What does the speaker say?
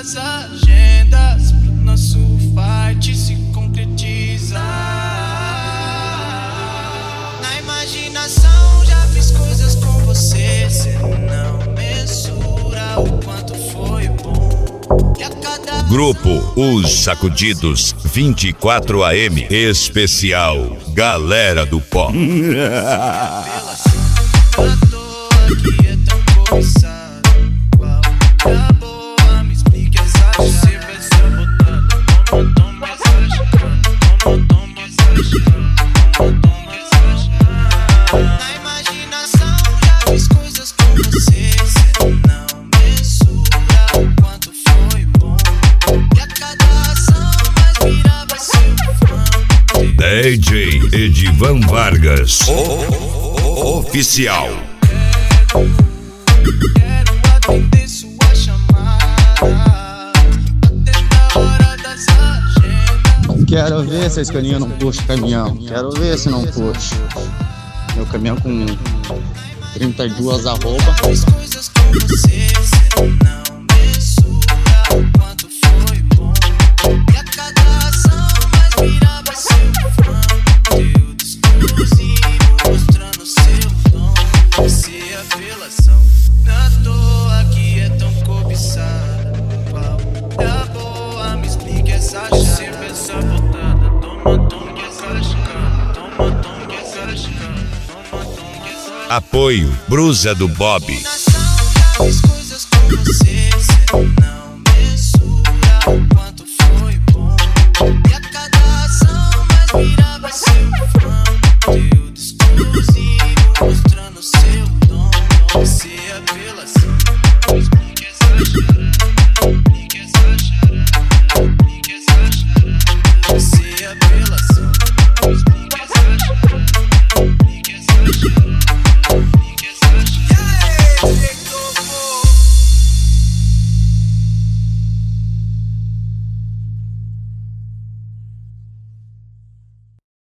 das agendas pro nosso fight se concretizar. Na imaginação já fiz coisas com você, cê não mensura o quanto foi bom. Grupo Os Sacudidos 24 AM Especial Galera do Pó. DJ Edivan Vargas Oficial. Quero atender sua chamada até a hora das agendas. Quero ver se a escolinha não puxa o caminhão. Quero ver se não puxa. Meu caminhão com 32 arroba. Fiz coisas com você, cê não mensura o quanto foi bom. E a cada ação mais virava seu fã. Conteúdo exclusivo mostrando seu dom. Essa é a apelação. Na toa que é tão cobiçada. Qual é a boa? Me explique essa chave. Sempre essa botada. Toma, toma que exagerando. Toma, toma que exagerando. Toma, toma que exagerando. Apoio Brusa do Bob. Já fiz coisas com você, cê não